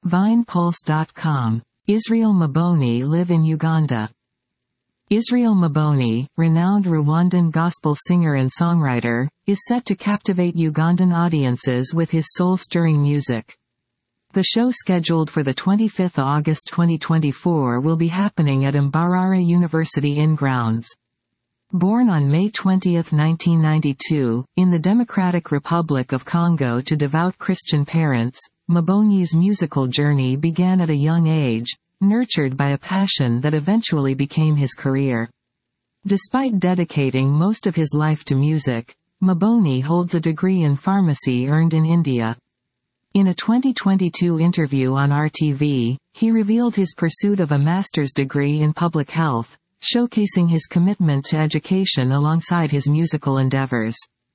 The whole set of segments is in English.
VinePulse.com. Israel Mbonyi live in Uganda. Israel Mbonyi, renowned Rwandan gospel singer and songwriter, is set to captivate Ugandan audiences with his soul-stirring music. The show, scheduled for the 25th August 2024, will be happening at Mbarara University in grounds. Born on May 20, 1992, in the Democratic Republic of Congo to devout Christian parents, Mbonyi's musical journey began at a young age, nurtured by a passion that eventually became his career. Despite dedicating most of his life to music, Mbonyi holds a degree in pharmacy earned in India. In a 2022 interview on RTV, he revealed his pursuit of a master's degree in public health, showcasing his commitment to education alongside his musical endeavors.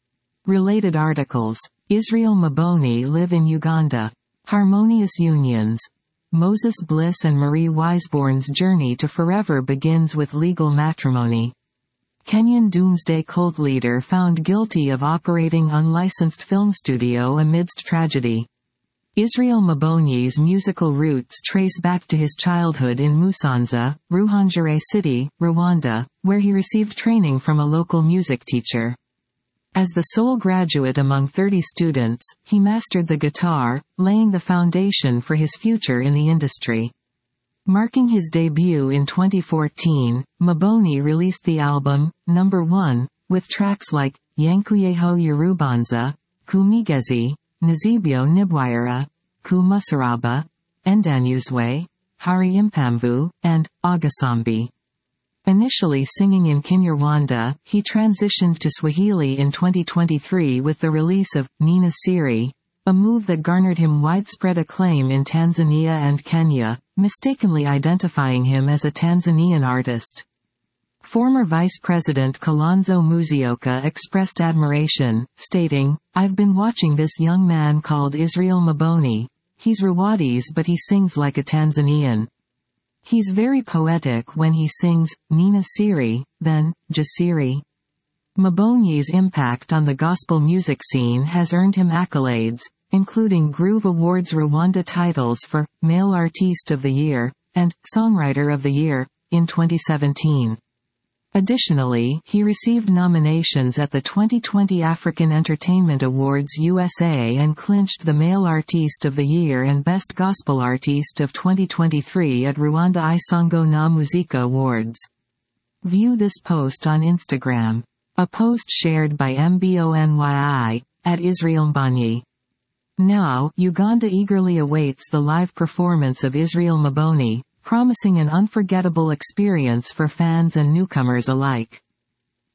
Related articles. Israel Mbonyi live in Uganda. Harmonious unions. Moses Bliss and Marie Wiseborn's journey to forever begins with legal matrimony. Kenyan doomsday cult leader found guilty of operating unlicensed film studio amidst tragedy. Israel Mbonyi's musical roots trace back to his childhood in Musanze, Ruhengeri City, Rwanda, where he received training from a local music teacher. As the sole graduate among 30 students, he mastered the guitar, laying the foundation for his future in the industry. Marking his debut in 2014, Mbonyi released the album, Number 1, with tracks like Yankuyeho Yorubanza, Kumigezi, Nzibyo Nibwira, Ku Musaraba, Endanyuzwe, Hari Impamvu, and Agasambi. Initially singing in Kinyarwanda, he transitioned to Swahili in 2023 with the release of Nina Siri, a move that garnered him widespread acclaim in Tanzania and Kenya, mistakenly identifying him as a Tanzanian artist. Former Vice President Kalonzo Musyoka expressed admiration, stating, "I've been watching this young man called Israel Mbonyi. He's Rwandese but he sings like a Tanzanian. He's very poetic when he sings, Nina Siri, then, Jasiri." Mbonyi's impact on the gospel music scene has earned him accolades, including Groove Awards Rwanda titles for Male Artiste of the Year and Songwriter of the Year in 2017. Additionally, he received nominations at the 2020 African Entertainment Awards USA and clinched the Male Artiste of the Year and Best Gospel Artiste of 2023 at Rwanda Isongo na Muzika Awards. View this post on Instagram. A post shared by Mbonyi, at Israel Mbonyi. Now, Uganda eagerly awaits the live performance of Israel Mbonyi, promising an unforgettable experience for fans and newcomers alike.